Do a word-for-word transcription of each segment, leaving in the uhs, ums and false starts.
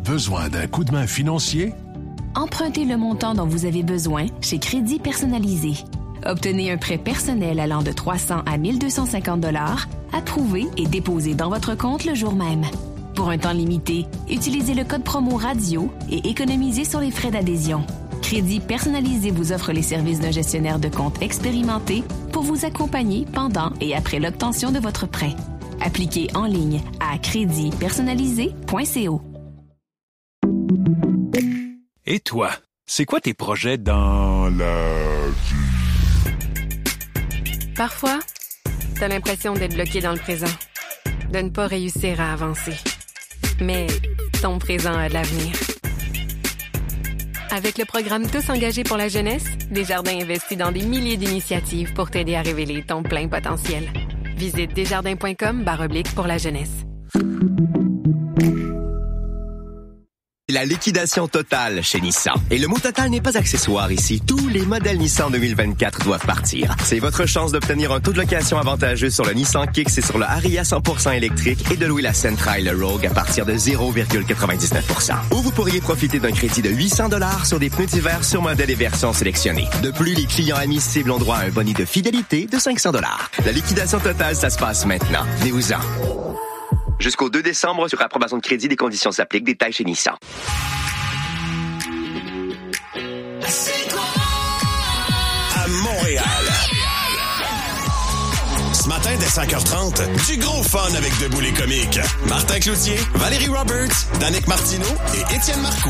Besoin d'un coup de main financier? Empruntez le montant dont vous avez besoin chez Crédit Personnalisé. Obtenez un prêt personnel allant de trois cents à mille deux cent cinquante dollars, approuvé et déposé dans votre compte le jour même. Pour un temps limité, utilisez le code promo radio et économisez sur les frais d'adhésion. Crédit Personnalisé vous offre les services d'un gestionnaire de compte expérimenté pour vous accompagner pendant et après l'obtention de votre prêt. Appliquez en ligne à crédit personnalisé point co. Et toi, c'est quoi tes projets dans la vie? Parfois, t'as l'impression d'être bloqué dans le présent, de ne pas réussir à avancer. Mais ton présent a de l'avenir. Avec le programme Tous engagés pour la jeunesse, Desjardins investit dans des milliers d'initiatives pour t'aider à révéler ton plein potentiel. Visite desjardins.com barre oblique pour la jeunesse. La liquidation totale chez Nissan. Et le mot total n'est pas accessoire ici. Tous les modèles Nissan deux mille vingt-quatre doivent partir. C'est votre chance d'obtenir un taux de location avantageux sur le Nissan Kicks et sur le Ariya cent pour cent électrique et de louer la Sentra et le Rogue à partir de zéro virgule quatre-vingt-dix-neuf pour cent. Ou vous pourriez profiter d'un crédit de huit cents dollars sur des pneus d'hiver sur modèles et versions sélectionnées. De plus, les clients admissibles ont droit à un boni de fidélité de cinq cents dollars. La liquidation totale, ça se passe maintenant. Venez-vous-en. Jusqu'au deux décembre, sur approbation de crédit, des conditions s'appliquent. Détails chez Nissan. À Montréal. Ce matin, dès cinq heures trente, du gros fun avec Debout les comiques. Martin Cloutier, Valérie Roberts, Danick Martineau et Étienne Marcoux.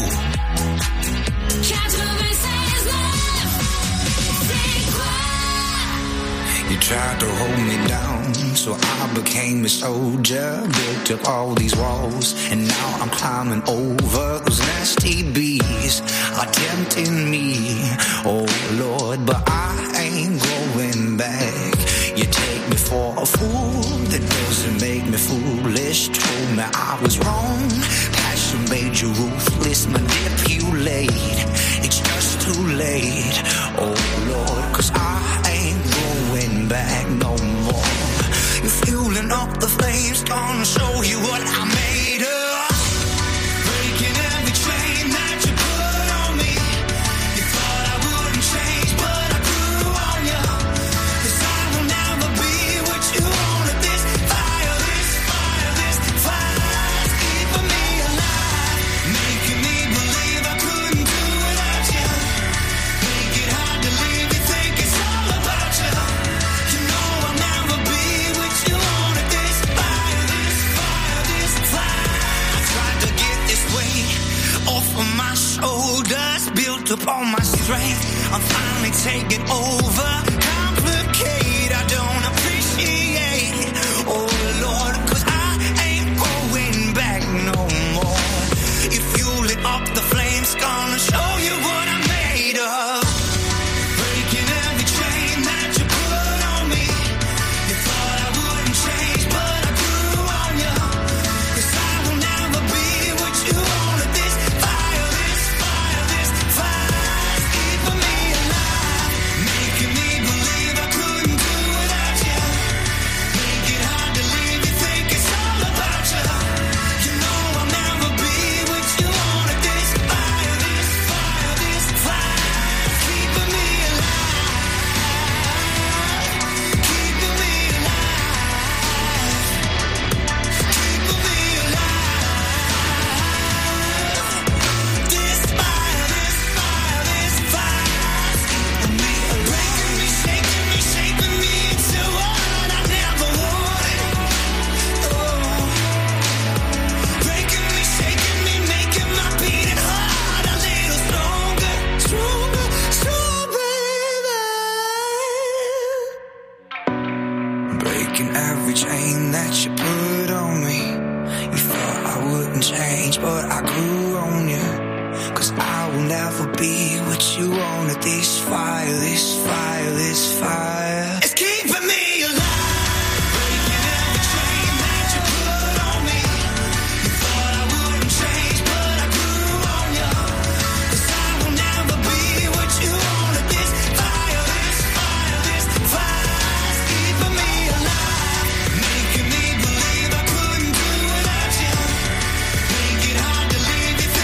You tried to hold me down, so I became a soldier. Built up all these walls, and now I'm climbing over. Those nasty bees are tempting me, oh Lord, but I ain't going back. You take me for a fool, that doesn't make me foolish. Told me I was wrong, passion made you ruthless, manipulate. It's just too late, oh Lord, 'cause I ain't going back no more. You're fueling up the flames, gonna show you what I made of. Breaking every chain that you put on me. You thought I wouldn't change, but I grew on you. 'Cause I will never be what you wanted. This fire, this fire, this fire's keeping me alive, making me believe I couldn't do without you. Make it hard to leave, you think it's all about you. You know I'll never be what you wanted. This fire, this fire, this fire. I tried to get this weight off of my shoulders, built up all my strength. I'm finally taking over. Complicate, I don't appreciate. Oh Lord, 'cause I ain't going back no more. You fuel it up, the flames gonna show you what I'm made of. Breaking every chain that you put on me. You thought I wouldn't change, but I grew on you. 'Cause I will never be what you wanted. This fire, this fire, this fire's keeping me alive, making me believe I couldn't do without you. Make it hard to leave, you think it's all about you. You know I'll never be what you wanted. This fire, this fire, this fire's keeping me alive, keeping me alive, keeping me alive. This fire, this fire, this fire's keeping me alive, breaking me, shaking me, shaping me into what I never wanted. Oh, breaking me, shaking me, making my beating heart a little stronger, stronger, stronger, baby. Breaking every chain that you put on me. You thought I wouldn't change, but I grew on you. 'Cause I will never be what you wanted. This fire, this fire, this fire. It's keeping me alive. Breaking every chain that you put on me. You thought I wouldn't change, but I grew on you. 'Cause I will never be what you wanted. This fire, this fire, this fire's keeping me alive, making me believe I couldn't do without you. Make it hard to leave, you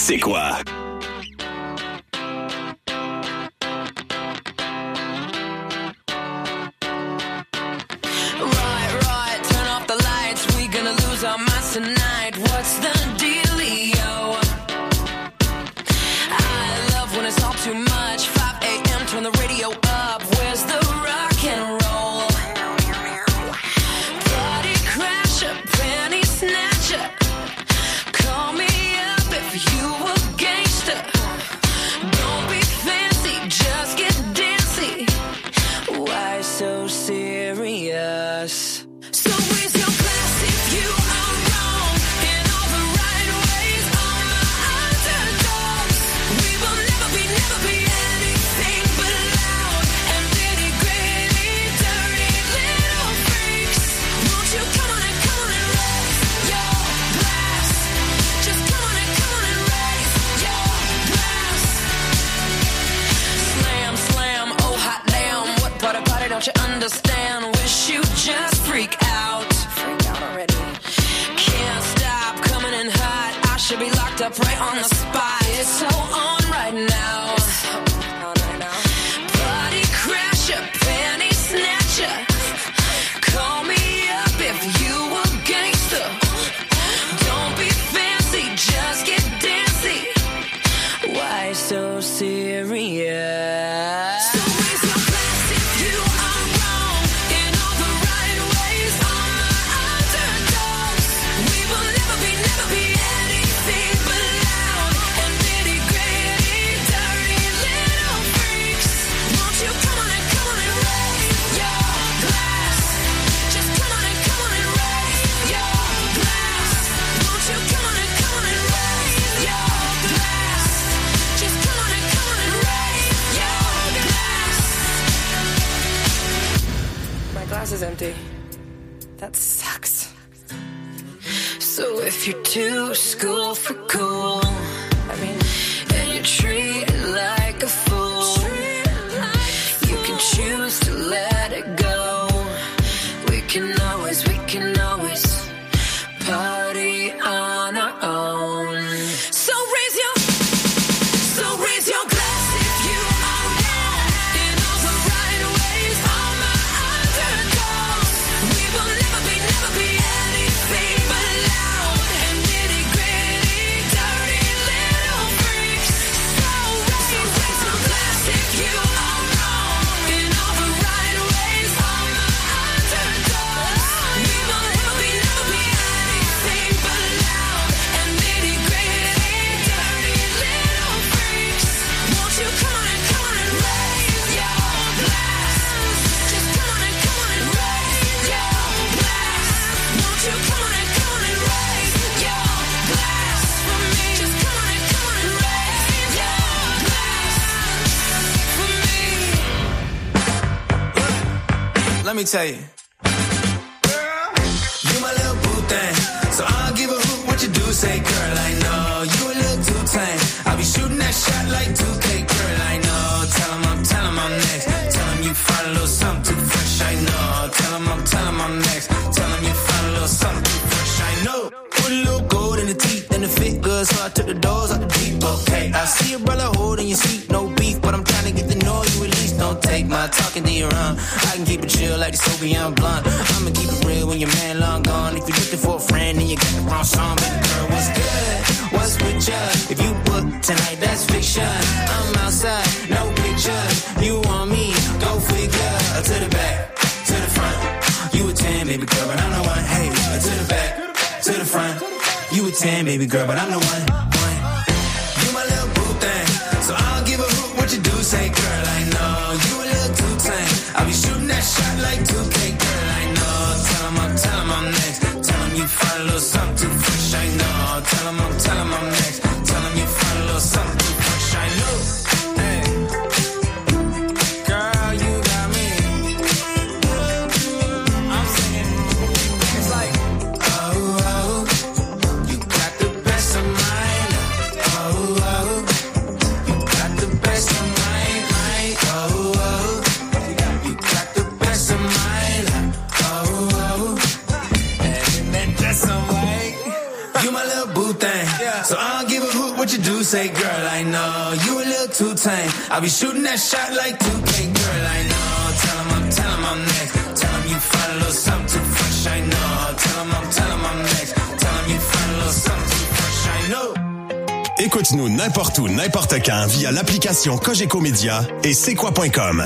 c'est quoi? Tonight, what's the dealio? I love when it's all too much. five a.m. turn the radio up. Where's the rock and roll? Party crasher, penny snatcher. Call me up if you a gangster. Don't be fancy, just get dancy. Why so serious? So raise your glass if you are wrong in all the right ways. All my underdogs, we will never be, never be anything but loud and nitty gritty, dirty little freaks. Won't you come on and come on and raise your glass? Just come on and come on and raise your glass. Slam, slam, oh hot damn, what part of party don't you understand? Wish you just freak out. Freak out already. Can't stop coming in hot. I should be locked up right on the spot. It's so on right now. Body crasher, panty snatcher. Call me up if you a gangster. Don't be fancy, just get dancy. Why so serious? So raise your glass if you are wrong in all the right ways. All my underdogs, we will never be, never be anything but loud and nitty gritty, dirty little freaks. Won't you come on and come on and raise your glass? Just come on and come on and raise your glass. Won't you come on and come on and raise your glass? Just come on and come on and raise your glass. My glass is empty. That sucks. So if you're too school for cool, I mean, and you treat it like a fool, you can choose to let it go. We can always, we can always party on our own. So raise your, so raise your glass if you are wrong in all the right ways. All my underdogs, we will never be, never be anything but loud and nitty gritty, dirty little freaks. So raise, so raise your glass if you are wrong in all the right ways. All my underdogs, we will never be, never be anything but loud and nitty gritty, dirty little freaks. Won't you come on and come on and raise your glass? Just come on and come on and raise your glass. Won't you come on and come on and raise your glass for me? Just come on and come on and raise your glass for me. Let me tell you. You my little boo thing, so I don't give a hoot what you do. Say, girl, I know you a little too tame. I'll be shooting that shot like two K, girl, I know. Tell 'em I'm, tell 'em I'm next. Tell 'em you find a little something too fresh, I know. Tell 'em I'm, tell 'em I'm next. Tell 'em you find a little something too fresh, I know. Put a little gold in the teeth and the fit good, so I took the doors out the deep, okay. I see a brother holding your seat, no beef, but I'm trying to get to know you at least. Don't take my talking to your own. I can keep it chill like the Soviet blunt. I'ma keep it real when your man long gone. If you're looking for a friend and you got the wrong song, baby girl, what's good? What's with ya? If you book tonight, that's fiction. I'm outside, no pictures. You want me? Go figure. To the back, to the front. You a ten, baby girl, but I'm the one. Hey, to the back, to the front. You a ten, baby girl, but I'm the one. one. You my little boo thing, so I don't give a hoot what you do. Say, girl, I know you a little too tame. I'll be shooting that shot like two K, girl, I know. Tell 'em I'm, tell 'em I'm next. Tell 'em you find a little something too fresh, I know. Tell 'em I'm, tell 'em I'm next. Tell 'em you find a little something too fresh, I know. Hey, girl, you got me. I'm singing. It's like, oh, oh, you got the best of mine. Oh, oh, you got the best of mine. mine. Oh, oh, you got the best of mine. Oh, oh, and that dress I'm like, you my little boo thing. So I don't give a hoot what what you do, say, girl, I know you a little too tame. I'll be shooting that shot like two K, girl, I know. Tell him I'm, tell him I'm next. Tell him you find a little something too fresh, I know. Tell him I'm, tell him I'm next. Tell him you find a little something too fresh, I know. Écoute-nous n'importe où, n'importe quand via l'application Cogeco Média et c'est quoi point com.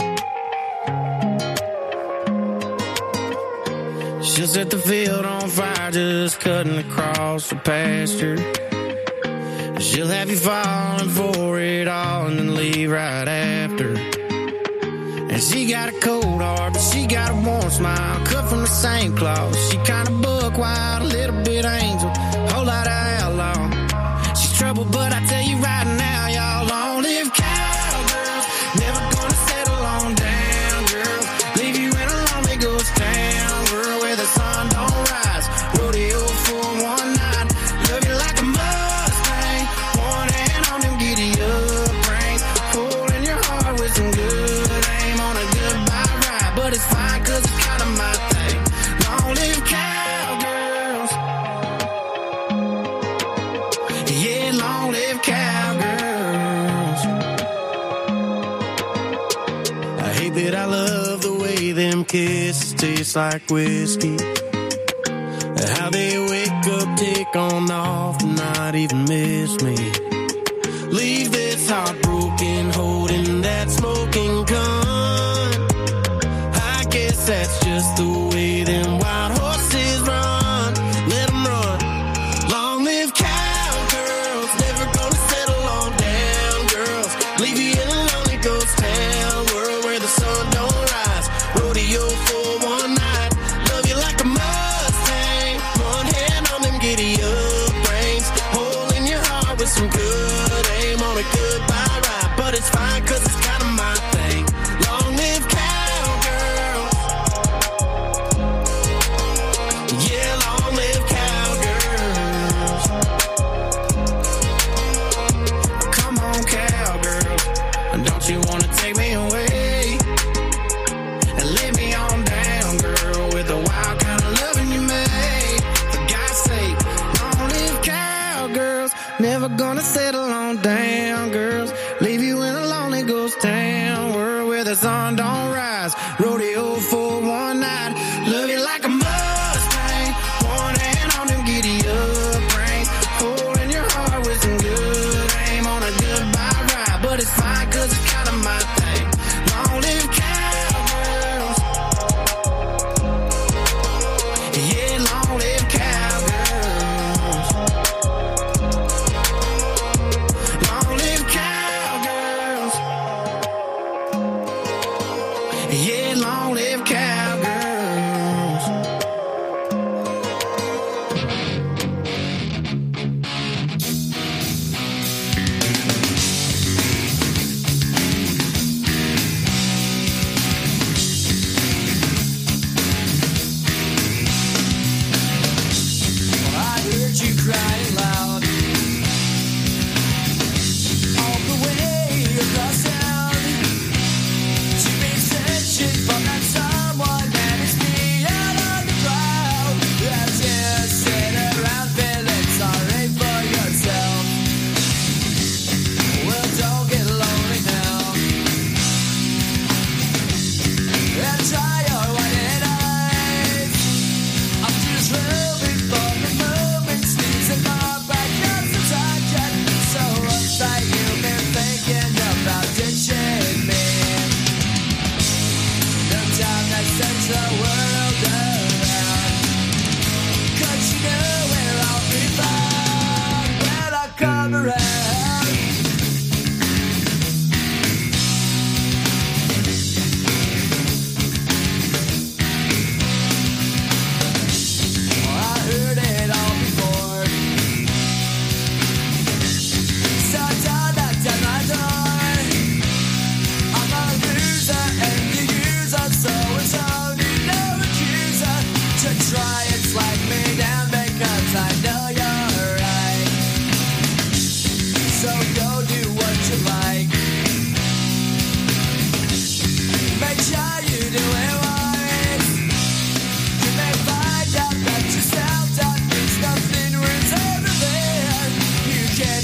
She'll set the field on fire, just cutting across the pasture. She'll have you falling for it all and then leave right after. And she got a cold heart, but she got a warm smile, cut from the same cloth. She kinda buck wild, a little bit angel, whole lot of outlaw. She's trouble, but I tell you right now, y'all, long live cowgirls. Never gonna settle on down, girls. Leave you in a lonely ghost town, girl, where the sun don't rise. Rodeo for one night, love you like a Mustang. One hand on them giddy up reins, hole in your heart with some good aim on a goodbye ride. But it's fine, cause it's kinda my thing. Long live cowgirls. Yeah, long live cowgirls. I hate that I love the way them kisses taste like whiskey. How they wake up, take on off, and not even miss me. Leave this heartbroken, holding that smoking gun. I guess that's just the way them wild horses run. Let them run. Long live cowgirls, never gonna settle on down, girls. Leave you in a lonely ghost town, world where the sun don't rise. Rodeo for one night, love you like a Mustang. One hand on them giddy up reins, hole in your heart with some good aim on a goodbye ride. But it's fine, cause it's kinda my thing. Long live cowgirls. Yeah, long live cowgirls. Come on, cowgirls. Don't you wanna take me away and lay me on down, girl, with the wild kind of loving you made? For God's sake, long live cowgirls. Never gonna settle on down, girls. Leave you in a lonely ghost town, world where the sun don't rise. Rodeo for one night, love you like a Mustang. One hand on them giddy up reins, hole in your heart with some good aim on a goodbye ride. But it's fine, cause it's kinda my thing. Long live cowgirls. Yeah, long live cowgirls. Long live cowgirls. Yeah, long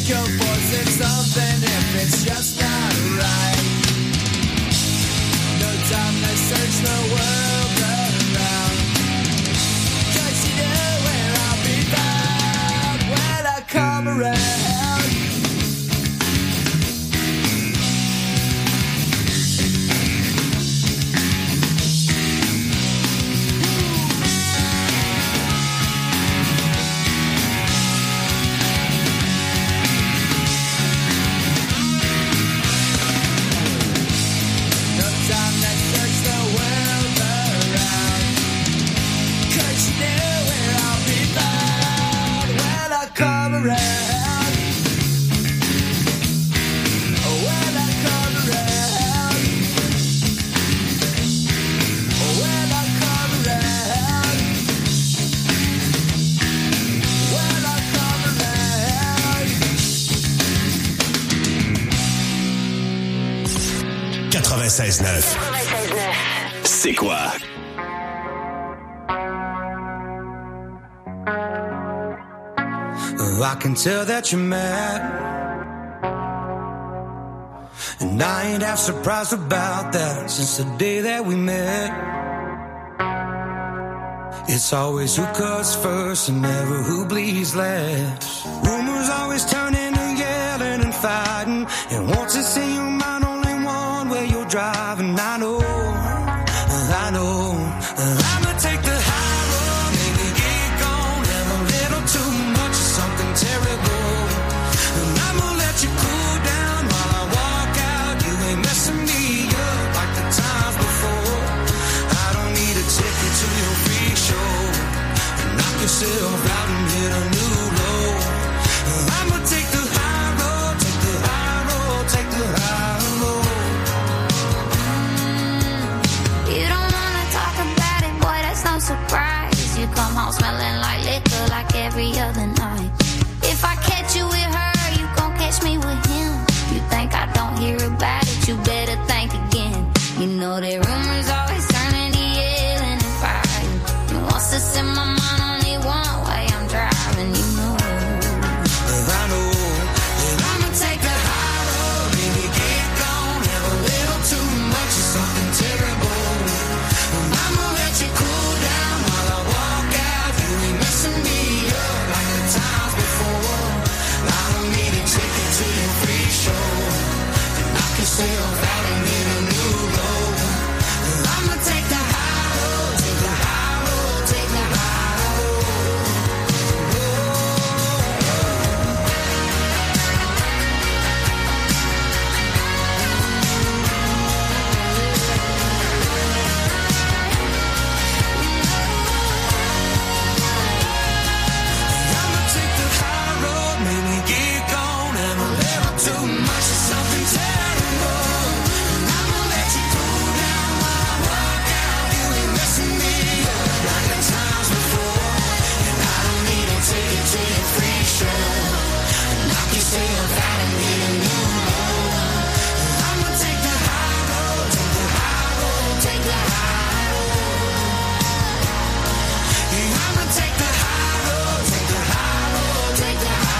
think you're forcing something if it's just not right. No time to search the world around. Cause you know where I'll be found when I come around. Come around. Oh, when I come around. Oh, when I come around. When I come around. quatre-vingt-seize neuf. C'est quoi? I can tell that you're mad, and I ain't half surprised about that. Since the day that we met, it's always who cuts first and never who bleeds last. Rumors always turn into yelling and fighting, and once it's in your mind, only one way you're driving. I know, I know, I'ma take the high road, maybe get gone, have a little too much of something terrible, and I'ma let you cool down while I walk out. You ain't messing me up like the times before. I don't need a ticket to your free show, and knock yourself out and hit a new low. I'ma take the high road, take the high road, take the high road. You don't wanna talk about it, boy, that's no surprise. You come home smelling like liquor like every other night. If I catch you with her, you gon' catch me with him. You think I don't hear about it, you better think again. You know that rumors always turn into yelling and fighting. And once it's in my mind, only one way I'm driving, you know. I know, and I'ma take the high road, maybe get gone, have a little too much of something terrible, and I'ma let you cool down while I walk out. You ain't messing me up like the times before. I don't need a ticket to your free show, and knock yourself out and hit a new low. I'ma take the high road, take the high road, take the high road. I'ma take the high road, maybe get gone, have a little too much of something terrible, and I'ma let you cool down while I walk out. You ain't messing me up like the times before, and I don't need a ticket to your free show, and knock yourself out and hit a new low. I'ma take the high road, take the high road, take the high road. Yeah, I'ma take the high road, take the high road, take the high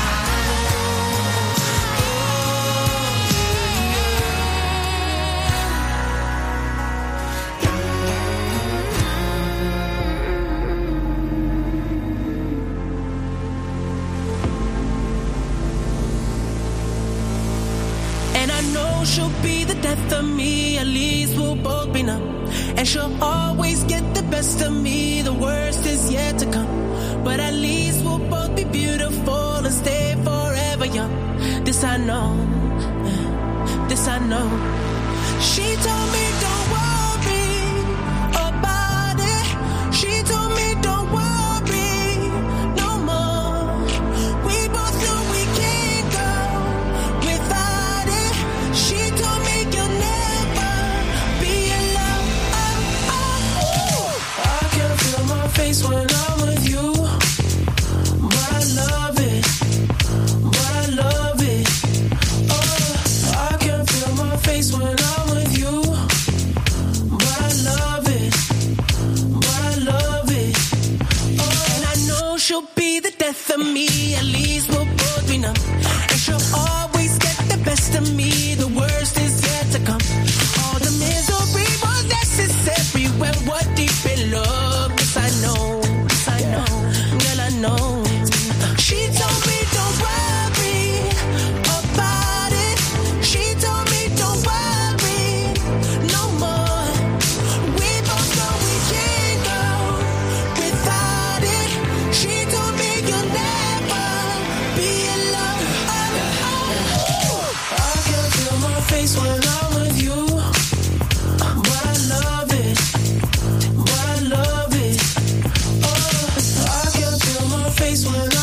And I know she'll be the death of me, at least we'll both be numb. And she'll always get the best of me, the worst is yet to come. But at least we'll both be beautiful and stay forever young. This I know, this I know. She told me don't worry about it. She told me don't worry no more. We both know we can't go without it. She told me you'll never be alone. Oh, oh. I can feel my face when I'm with you, but I love it, but I love it. Oh, I can feel my face when I'm with you. me, at least we'll both be numb. And she'll always get the best of me, the worst is yet to come. All the misery was necessary when we're deep in love. Yes, I know, yes, I know, girl, I know. She told me don't worry about it. She told me don't worry no more. We both know we can't go without it. She told me you'll never be alone. I can feel my face when I'm with you, but I love it, but I love it. Oh, I can feel my face when I'm with you.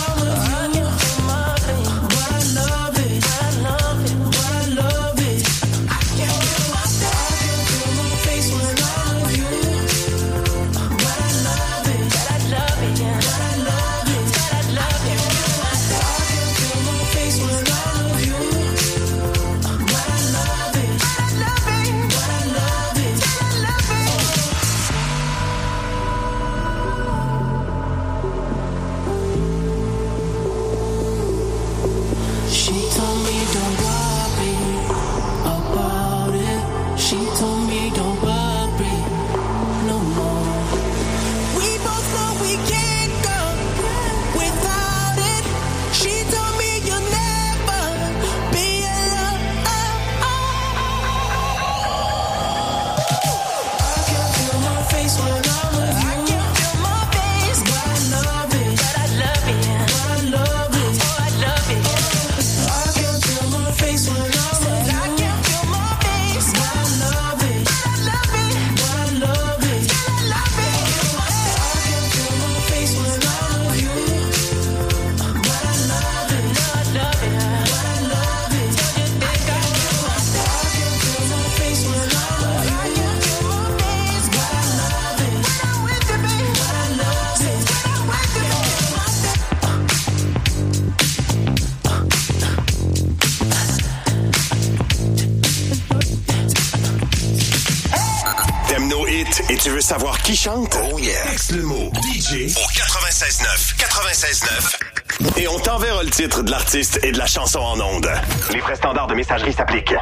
Et tu veux savoir qui chante? Oh yeah! Texte le mot D J au quatre-vingt-seize neuf. quatre-vingt-seize neuf. Et on t'enverra le titre de l'artiste et de la chanson en ondes. Les frais standards de messagerie s'appliquent.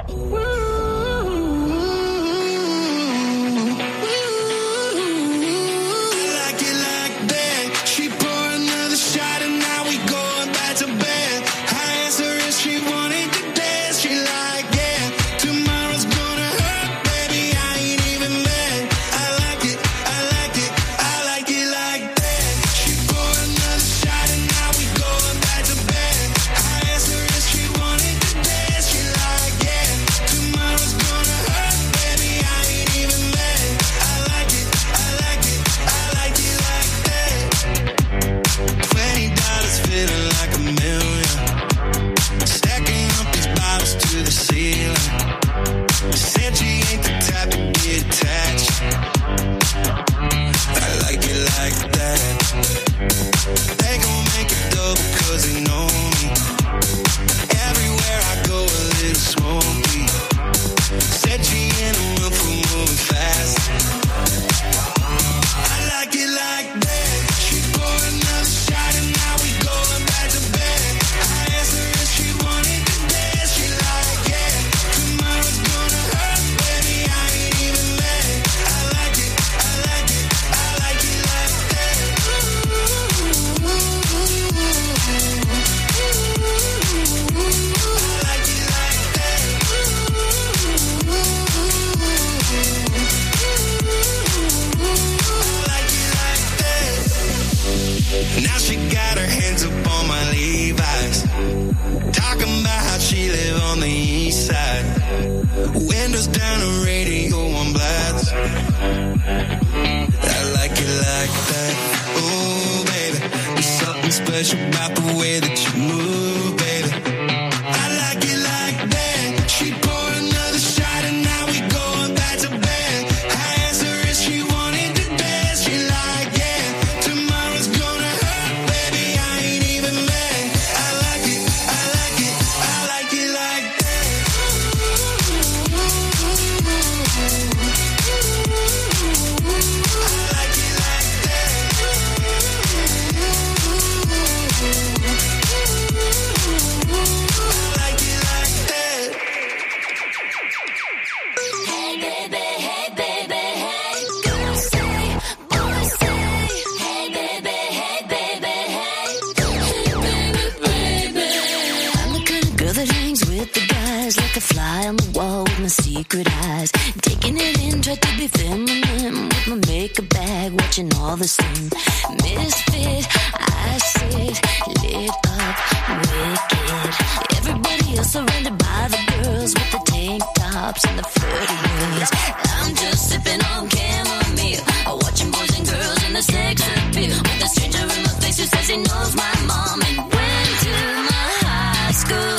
fly on the wall with my secret eyes. Taking it in, try to be feminine with my makeup bag, watching all the same misfit. I sit lit up, wicked. Everybody else surrounded by the girls with the tank tops and the flirty ways. I'm just sipping on chamomile, watching boys and girls in the sex appeal. With a stranger in my face who says he knows my mom and went to my high school.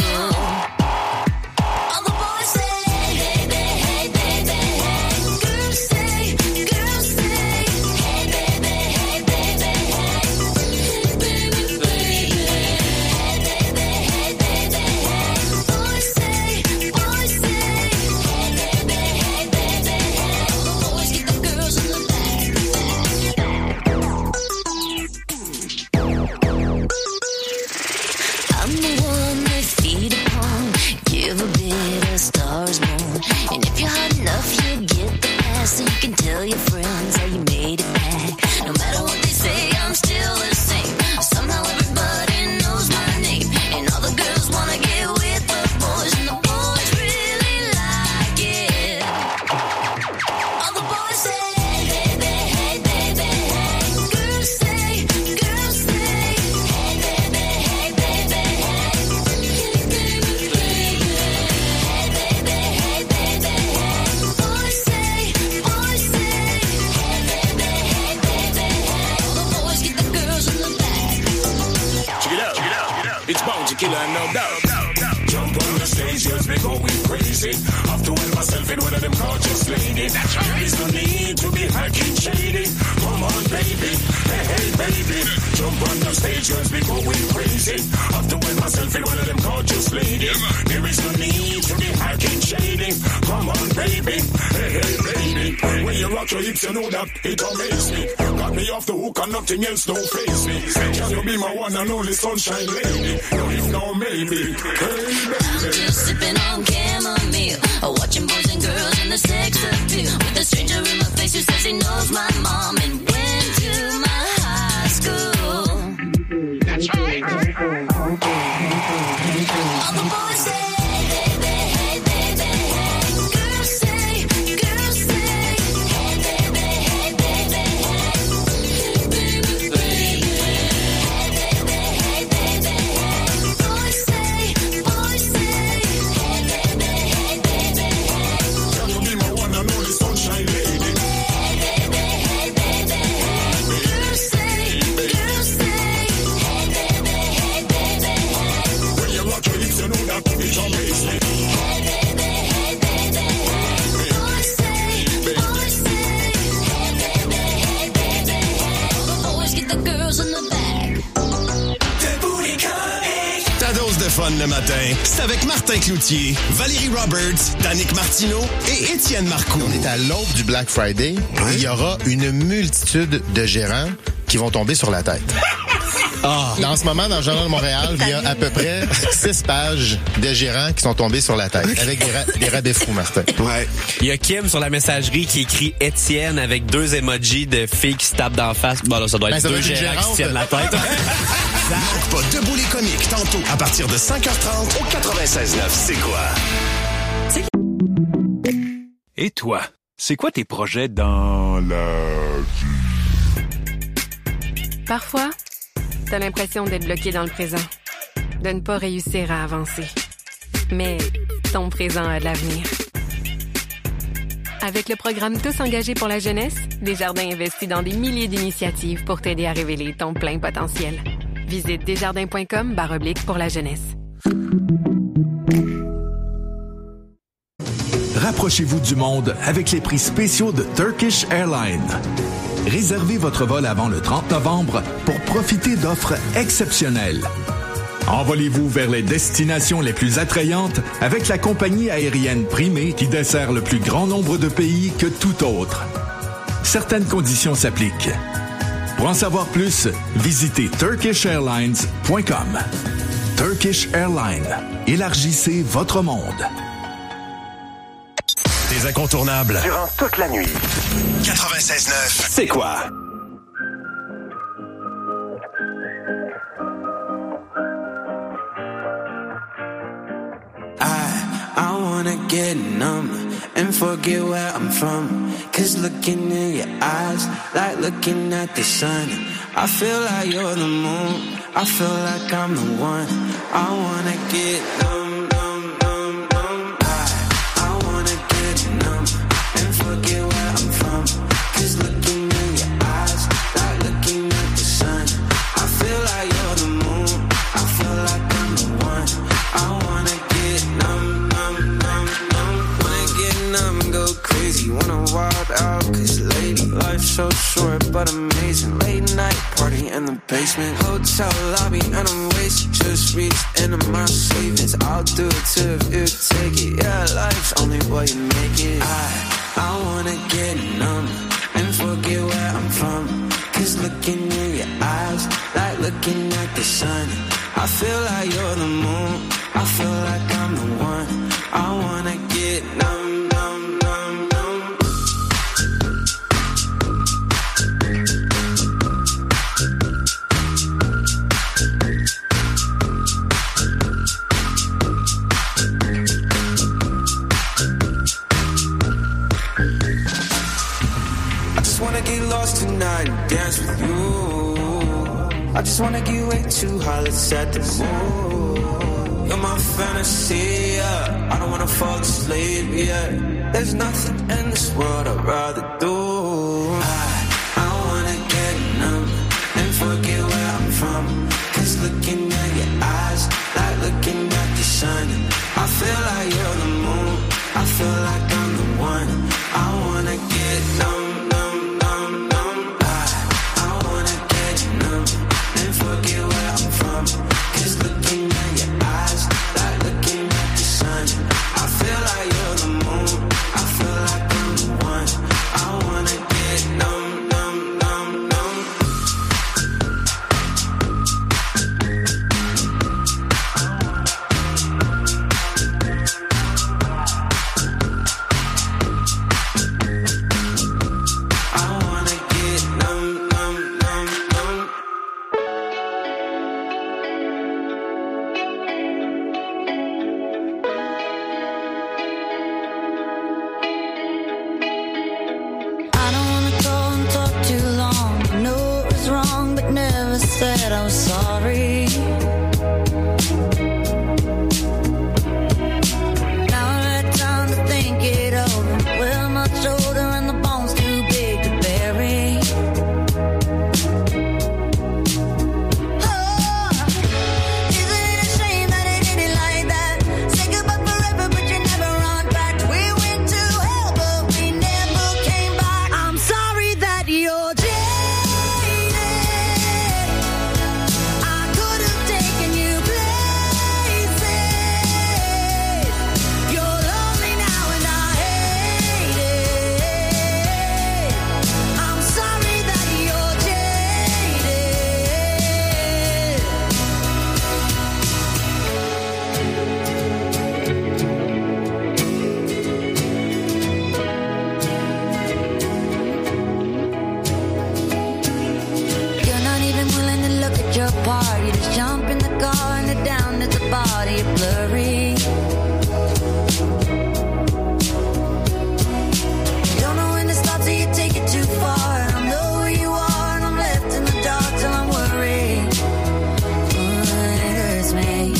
Stars born, and if you're hot enough, you'll get the pass, so you can tell your friends how you made it back. No matter what they say, I'm still the same. Somehow everybody knows my name, and all the girls wanna get with the boys, and the boys really like it. All the boys say, hey baby, hey baby, hey. Girls say, girls say, hey baby, hey baby, hey. Baby, baby. Killer, no doubt. Jump on the stage, just be going crazy. Have to help myself in one of them gorgeous ladies. There is no need to be hacking shady. Come on, baby. Hey, hey, baby. Jump on the stage, just be going crazy. Have to help myself in one of them gorgeous ladies. There is no need to be hacking shady. Come on, baby. Hey, hey, baby. When you rock your hips, you know that it amazes me. Got me off the hook and nothing else don't face me. Can you be my one and only sunshine lady? No, if no, maybe. Hey, baby. I'm just sipping on chamomile, watching boys and girls in the sex appeal. With a stranger in my face who says he knows my mom and went to my high school. That's right. All the boys say, hey baby, hey baby, hey. Girls say, girls say, hey baby, hey baby, hey. Baby, baby. Hey baby, hey baby, hey. Boys say, boys say, hey baby, hey baby, hey. Can you be my one and only sunshine lady? Hey baby, hey baby, hey. Girls say, girls say, hey baby, hey baby, hey. When you rock your hips, you know that it amazes me. Hey baby, hey baby, hey. Boys say, boys say, hey baby, hey baby, hey. All the boys get the girls in the back. Ta dose de fun le matin, c'est avec Martin Cloutier, Valérie Roberts, Danick Martineau et Étienne Marcoux. On est à l'aube du Black Friday. Il y aura une multitude de gérants qui vont tomber sur la tête. Ah. En ce moment, dans le Journal de Montréal, il y a à peu près six pages de gérants qui sont tombés sur la tête, avec des, ra- des rabais fous, Martin. Ouais. Il y a Kim sur la messagerie qui écrit Étienne avec deux emojis de filles qui se tapent d'en face. Bon, là, ça doit être ben, deux gérants qui se tiennent la tête. Manque pas Debout les comiques, tantôt, à partir de cinq heures trente, au quatre-vingt-seize neuf, c'est quoi? Et toi, c'est quoi tes projets dans la vie? Parfois, t'as l'impression d'être bloqué dans le présent, de ne pas réussir à avancer. Mais ton présent a de l'avenir. Avec le programme Tous engagés pour la jeunesse, Desjardins investit dans des milliers d'initiatives pour t'aider à révéler ton plein potentiel. Visite desjardins.com barre oblique pour la jeunesse. Rapprochez-vous du monde avec les prix spéciaux de Turkish Airlines. Réservez votre vol avant le trente novembre pour profiter d'offres exceptionnelles. Envolez-vous vers les destinations les plus attrayantes avec la compagnie aérienne primée qui dessert le plus grand nombre de pays que tout autre. Certaines conditions s'appliquent. Pour en savoir plus, visitez turkish airlines point com. Turkish Airlines. Élargissez votre monde. Des incontournables. Durant toute la nuit. quatre-vingt-seize neuf. C'est quoi? I, I want wanna get numb and forget where I'm from. Cause looking in your eyes, like looking at the sun. I feel like you're the moon, I feel like I'm the one. I wanna get numb, numb, numb, numb. I, I wanna get numb and forget where I'm from. Cause looking in your eyes, like looking at the sun. I feel like you're the moon, I feel like I'm the one. I wanna get numb, numb, numb, numb. Wanna get numb and go crazy, wanna wild out. Cause lady, life's so short but amazing. Late night party in the basement, hotel lobby and I'm wasted. Just reached into my savings, I'll do it too if you take it. Yeah, life's only what you make it. I, I wanna get numb and forget where I'm from. Cause looking in your eyes, like looking at the sun. I feel like you're the moon, I feel like I'm the one. I wanna get numb, numb, numb, numb. I just wanna get lost tonight and dance with you. I just wanna get way too high, let's set the mood. You're my fantasy, yeah. I don't wanna fall asleep, yeah. There's nothing in this world I'd rather do. I, I wanna get numb and forget where I'm from. Cause looking at your eyes, like looking at the sun. I feel like you're the moon, I feel like I'm the one. I wanna get numb, numb, numb, numb. I, I wanna get numb and forget where I'm from. Cause looking at your eyes, like looking at the sun. I feel like you're the moon, I feel like I'm the one. I wanna get numb, numb, numb, numb. I wanna get numb, numb, numb, numb. I don't wanna go and talk too long. I know it was wrong, but never said I was sorry. Now I've had time to think it over. We're much older and the bone's too big to bury. Oh, isn't it a shame that it did it like that? Say goodbye forever, but you never run back. We went to hell, but we never came back. I'm sorry that you're jaded. I could have taken you places. You're lonely now and I hate it. I'm sorry that you're jaded. You're not even willing to look at your part. You just jump in the car and head down to the body of blurry. You don't know when to stop, so you take it too far. I don't know who you are, and I'm left in the dark till I'm worried. Oh, it hurts me.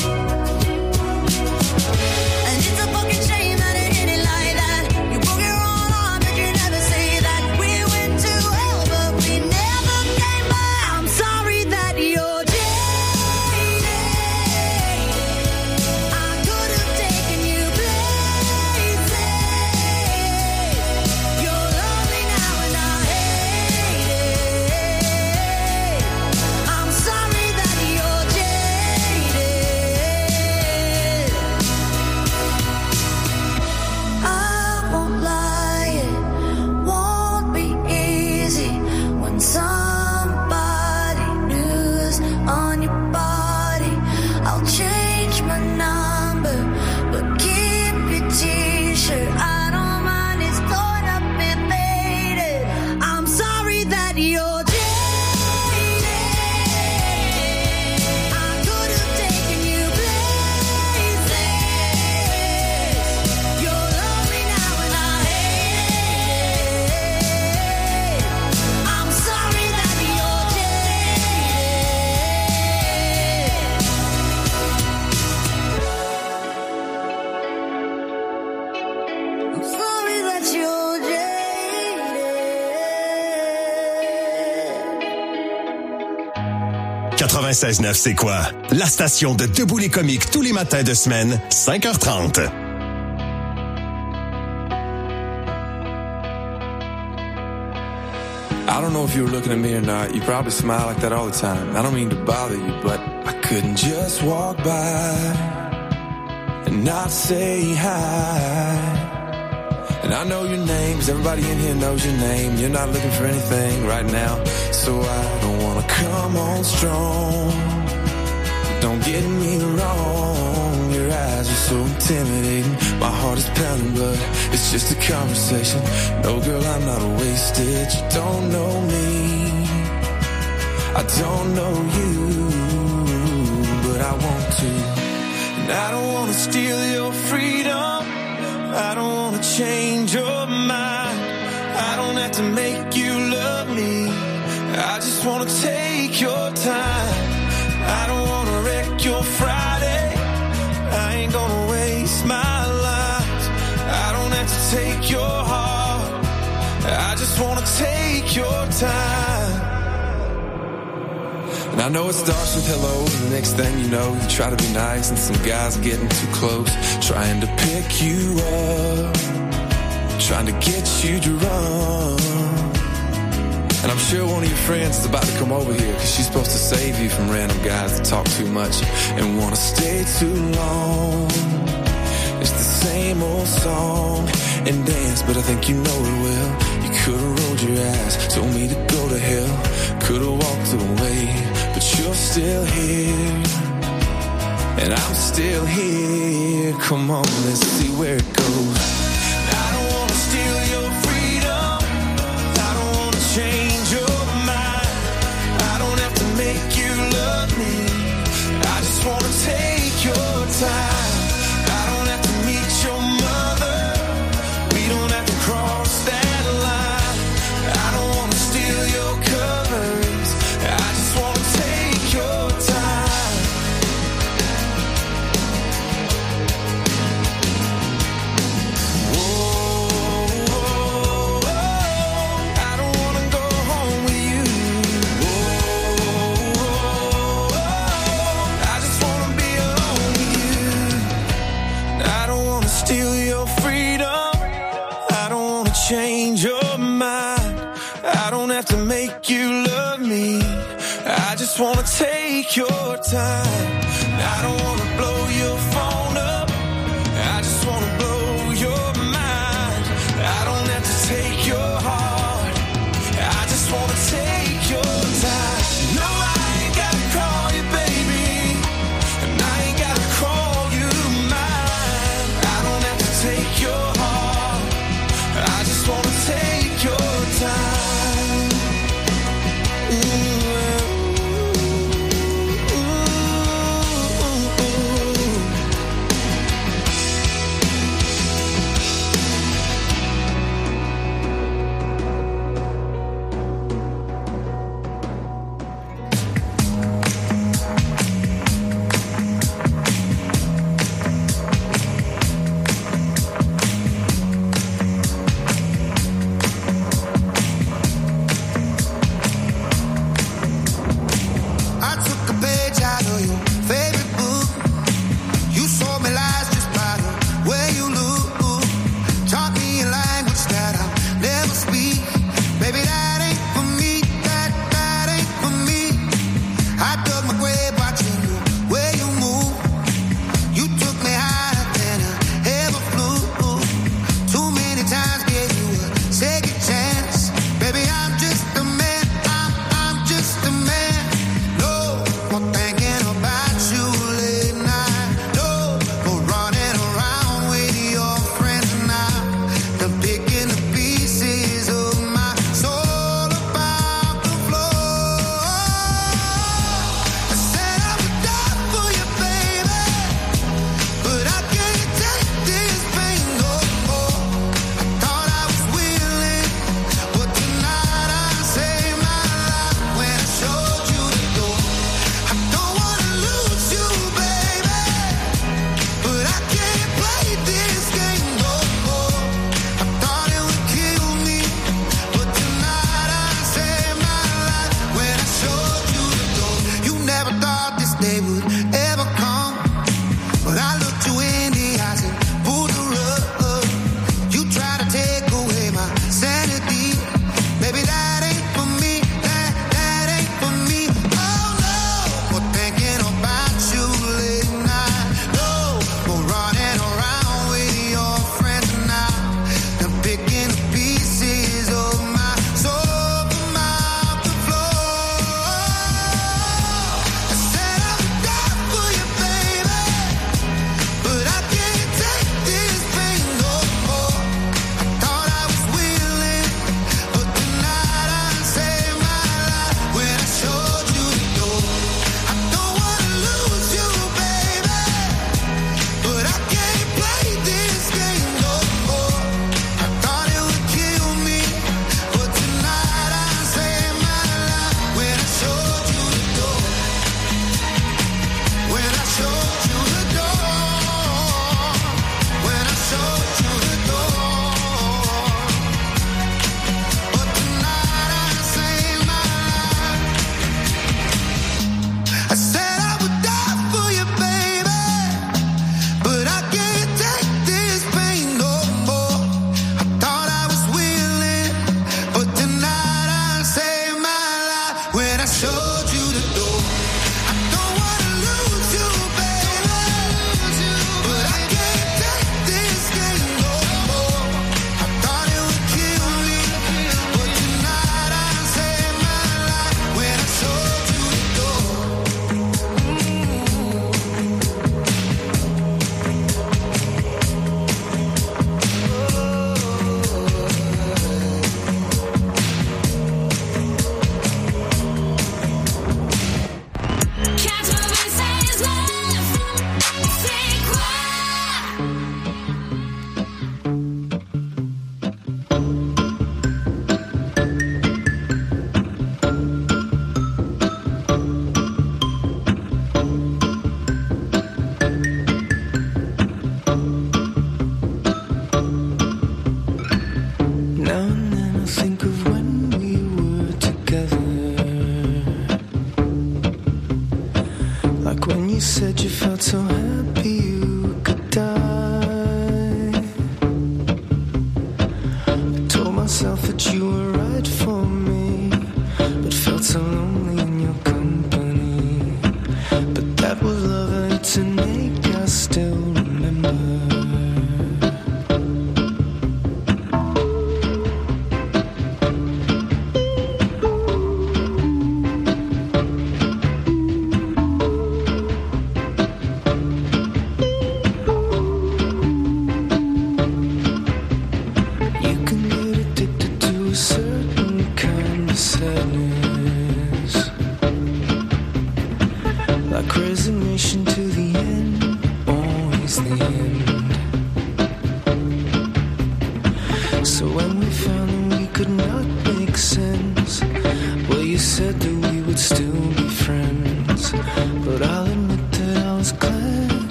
And it's a fucking shame that it hit it like that. You broke your own arm, but you never say that. We went to hell, but we never came back. I'm sorry that you're jaded. I quatre-vingt-seize neuf, c'est quoi? La station de Debout les comiques tous les matins de semaine, cinq heures trente. I don't know if you were looking at me or not. You probably smile like that all the time. I don't mean to bother you, but I couldn't just walk by and not say hi. And I know your name, 'cause everybody in here knows your name. You're not looking for anything right now, so I don't wanna come on strong. Don't get me wrong, your eyes are so intimidating. My heart is pounding, but it's just a conversation. No, girl, I'm not wasted. You don't know me, I don't know you, but I want to. And I don't wanna steal your freedom, I don't wanna change your mind. I don't have to make you love me, I just wanna take your time. I don't wanna wreck your Friday, I ain't gonna waste my life. I don't have to take your heart, I just wanna take your time. And I know it starts with hello, and the next thing you know, you try to be nice, and some guys getting too close, trying to pick you up, trying to get you to run. And I'm sure one of your friends is about to come over here, 'cause she's supposed to save you from random guys that talk too much and wanna stay too long. It's the same old song and dance, but I think you know it well. You could've rolled your eyes, told me to go to hell, could've walked away, but you're still here, and I'm still here. Come on, let's see where it goes. I don't wanna steal your freedom, I don't wanna change your mind, I don't have to make you love me, I just wanna take your time. I don't have to meet your mother, we don't have to cross that line. I don't wanna steal your covers, I just wanna take your time. Whoa, whoa, whoa, I don't wanna go home with you. Whoa, whoa, whoa, I just wanna be alone with you. I don't wanna steal your freedom, I don't wanna change your mind, I don't have to make you love me, I just wanna take your time. I don't wanna blow your phone up, I just wanna blow your mind. I don't have to take your heart, I just wanna take your time. No, I ain't gotta call you baby, and I ain't gotta call you mine. I don't have to take your heart, I just wanna take your time. Ooh, ooh, ooh.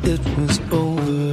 it was over.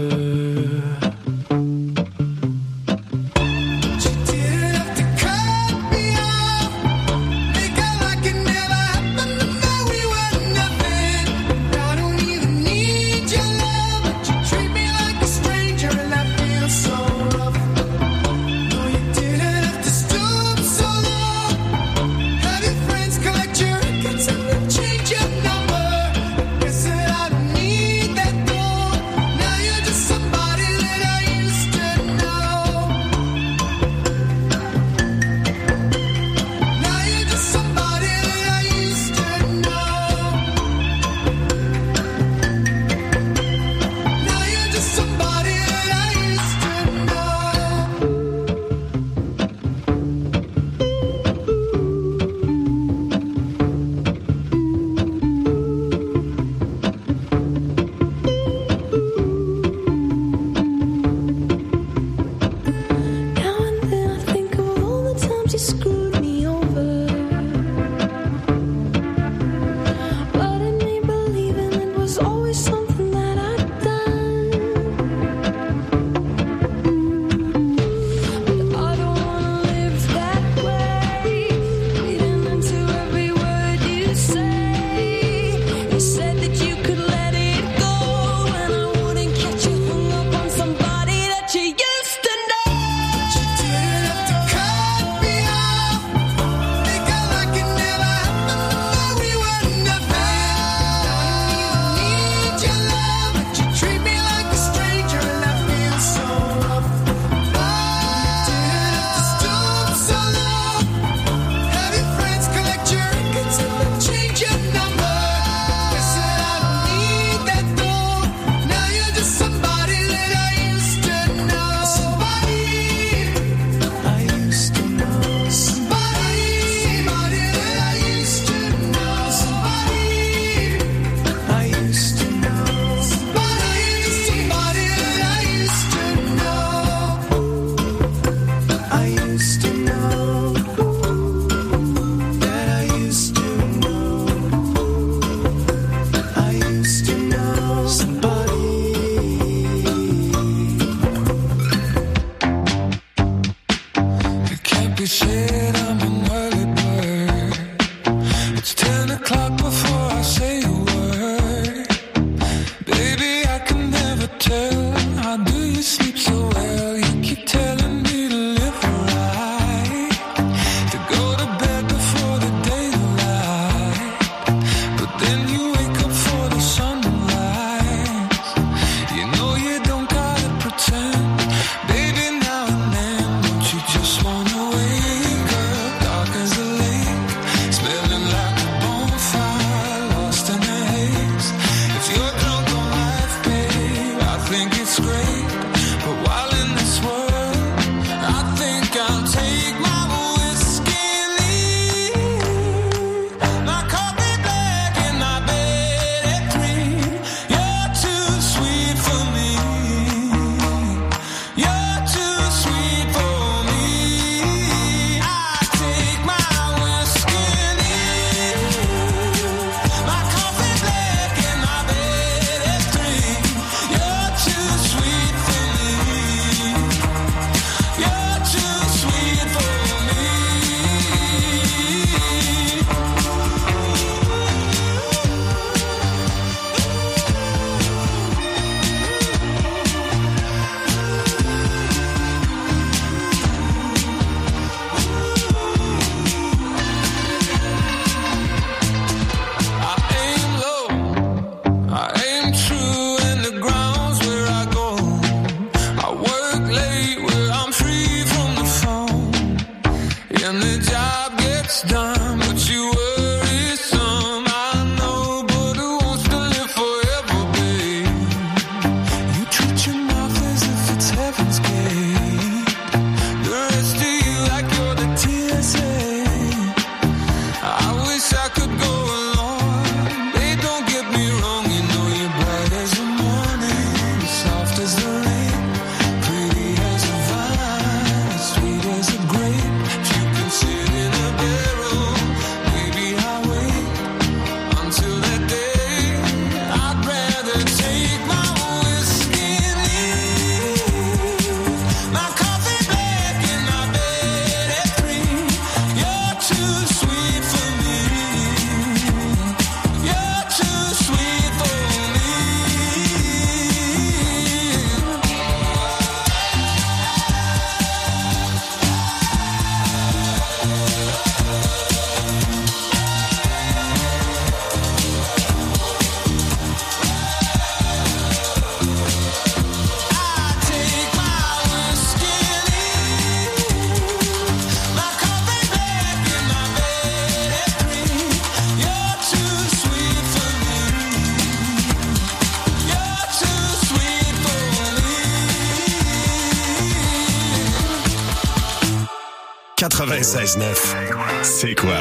Sweet quatre-vingt-seize neuf. C'est quoi?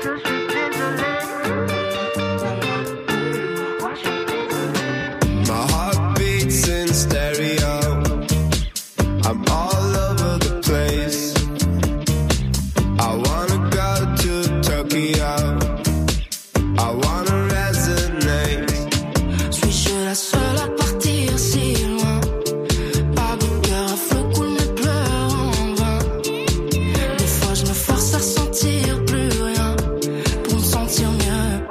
My heart beats in stereo. I'm all over the place. I wanna go to Tokyo. I wanna resonate. Suis-je la seule à partir si loin? Pas de cœur à flot coule mes pleurs en vain. Des fois je me force à sentir plus rien pour me sentir mieux.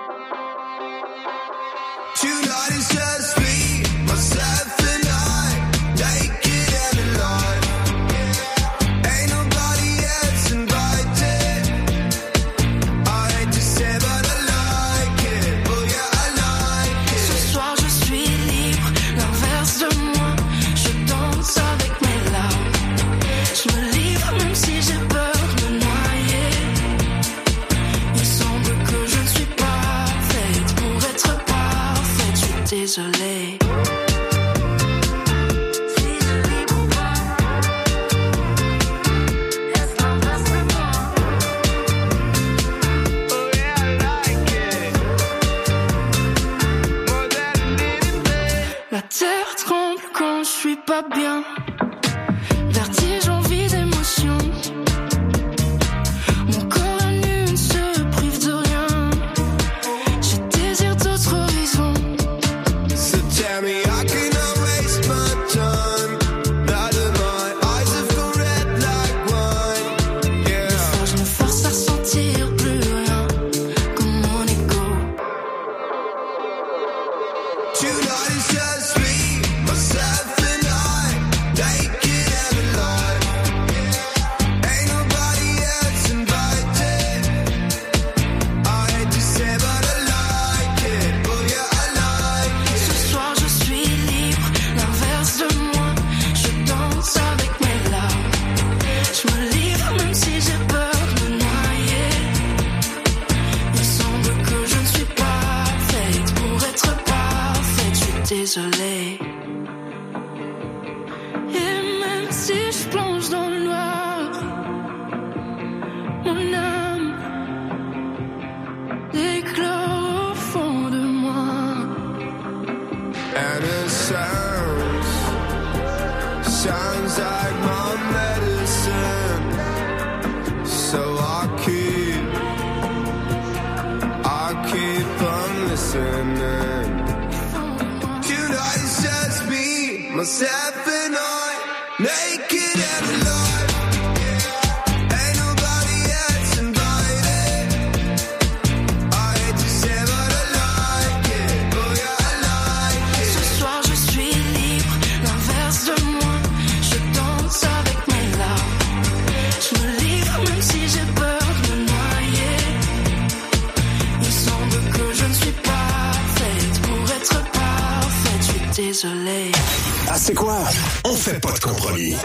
Tonight is just me, myself and I, naked and alive. Ain't nobody else invited. I hate to say but I like it. Oh yeah, I like it. Ce soir je suis libre, l'inverse de moi. Je danse avec mes larmes. Je me livre même si j'ai peur de me noyer. Il semble que je ne suis pas faite pour être parfaite. Je suis désolée. Suis-je libre ou pas? Est-ce l'inverse de moi? Oh yeah, I like it. Modernité. La terre tremble quand je suis pas bien. Vertige, envie d'émotion. Mon corps à nu ne se prive de rien. Je désire d'autres horizons. So tell me I cannot waste my time. Now that my eyes have gone red like wine. Yeah. Des fois je me force à sentir plus rien comme mon ego. Tonight is just me, myself and I, naked and alive. Ain't nobody else invited. I hate to say but I like it. Oh yeah, I like it. Ce soir je suis libre, l'inverse de moi. Je danse avec mes larmes. Je me livre même si j'ai peur de me noyer. Il semble que je ne suis pas faite pour être parfaite. Je suis désolée. Et même si je plonge dans le noir, mon âme éclore au fond de moi. And it sounds, sounds like my medicine. So I keep, I keep on listening. Tonight is just me, myself and I, naked and alive. Ain't nobody else invited. I hate to say but I like it. Oh yeah, I like it. Ce soir je suis libre, l'inverse de moi. Je danse avec mes larmes. Je me livre même si j'ai peur de me noyer. Il semble que je ne suis pas faite pour être parfaite. Je suis désolée. Ah, c'est quoi? On fait pas de compromis.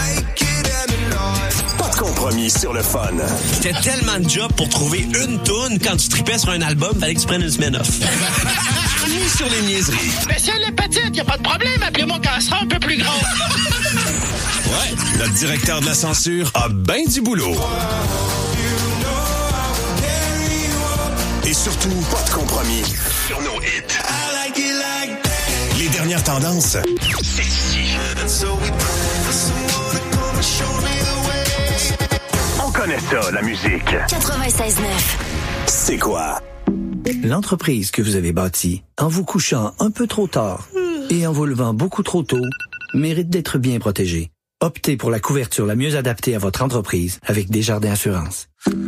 Pas de compromis sur le fun. C'était tellement de job pour trouver une toune quand tu tripais sur un album, fallait que tu prennes une semaine off. Ni sur les niaiseries. Mais si elle est petite, y a pas de problème, appelez-moi quand elle sera un peu plus grande. Ouais, notre directeur de la censure a ben du boulot. Et surtout, pas de compromis sur nos hits. Les dernières tendances, c'est ici. On connaît ça, la musique. quatre-vingt-seize neuf. C'est quoi? L'entreprise que vous avez bâtie, en vous couchant un peu trop tard et en vous levant beaucoup trop tôt, mérite d'être bien protégée. Optez pour la couverture la mieux adaptée à votre entreprise avec Desjardins Assurance.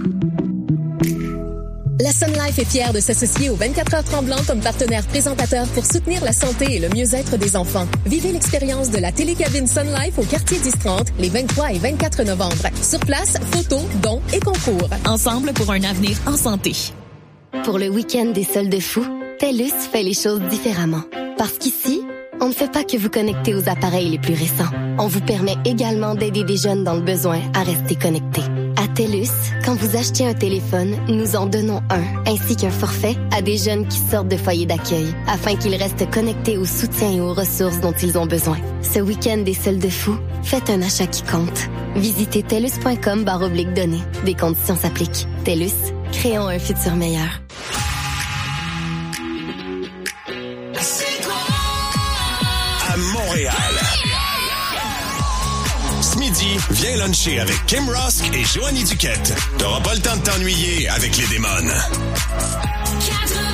La Sun Life est fière de s'associer aux vingt-quatre heures tremblantes comme partenaire présentateur pour soutenir la santé et le mieux-être des enfants. Vivez l'expérience de la télécabine Sun Life au quartier dix trente les vingt-trois et vingt-quatre novembre. Sur place, photos, dons et concours. Ensemble pour un avenir en santé. Pour le week-end des soldes fous, TELUS fait les choses différemment. Parce qu'ici, on ne fait pas que vous connecter aux appareils les plus récents. On vous permet également d'aider des jeunes dans le besoin à rester connectés. À TELUS, quand vous achetez un téléphone, nous en donnons un, ainsi qu'un forfait à des jeunes qui sortent de foyers d'accueil, afin qu'ils restent connectés au soutien et aux ressources dont ils ont besoin. Ce week-end des soldes fous, faites un achat qui compte. Visitez telus point com barre oblique données. Des conditions s'appliquent. TELUS, créons un futur meilleur. À Montréal. Ce midi, viens luncher avec Kim Rosk et Joanie Duquette. T'auras pas le temps de t'ennuyer avec les démons.